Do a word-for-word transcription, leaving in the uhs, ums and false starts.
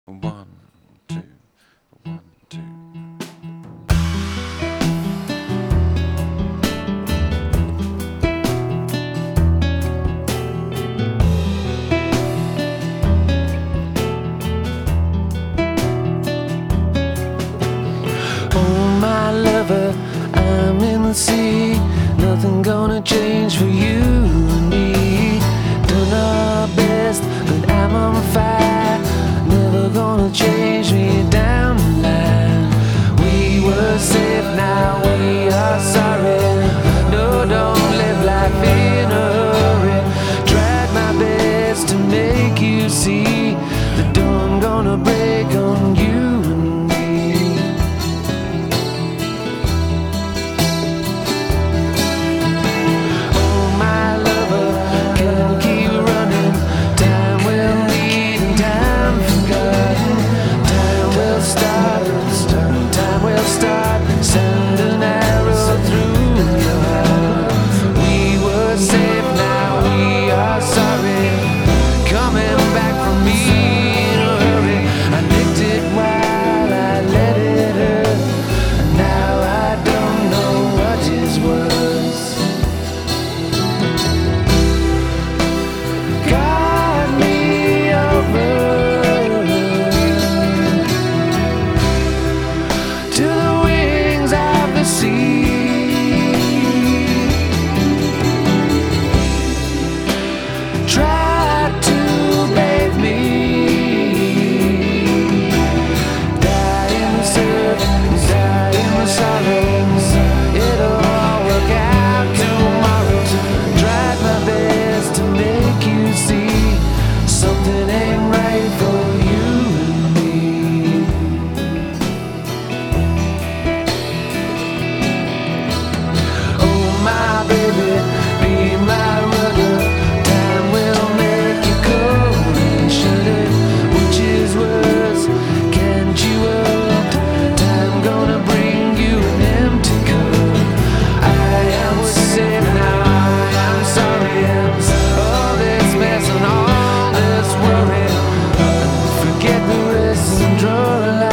One, two, one, two. Oh, my lover, I'm in the sea. Nothing gonna change for you and me. Done our best, but I'm on fire. Never gonna change me down the line. We were safe, now we are sorry. No, don't live life in a hurry. Tried my best to make you see the dawn gonna break on you and me. Start, send an arrow through your heart. We were safe, now we are sorry. Coming back from me in a hurry. I nicked it while I let it hurt. And now I don't know what is worse. Got me over to the wings of the sea. Try to bathe me, die in the surf, die in the sorrows. It'll all work out tomorrow. Tried my best to make you see something ain't right for you and me. My baby, be my rudder. Time will make you cold and shudder. Which is worse, can't you hold? Time gonna bring you an empty cup. I am safe now, I am sorry. All this mess and all this worry, forget the rest and draw a line.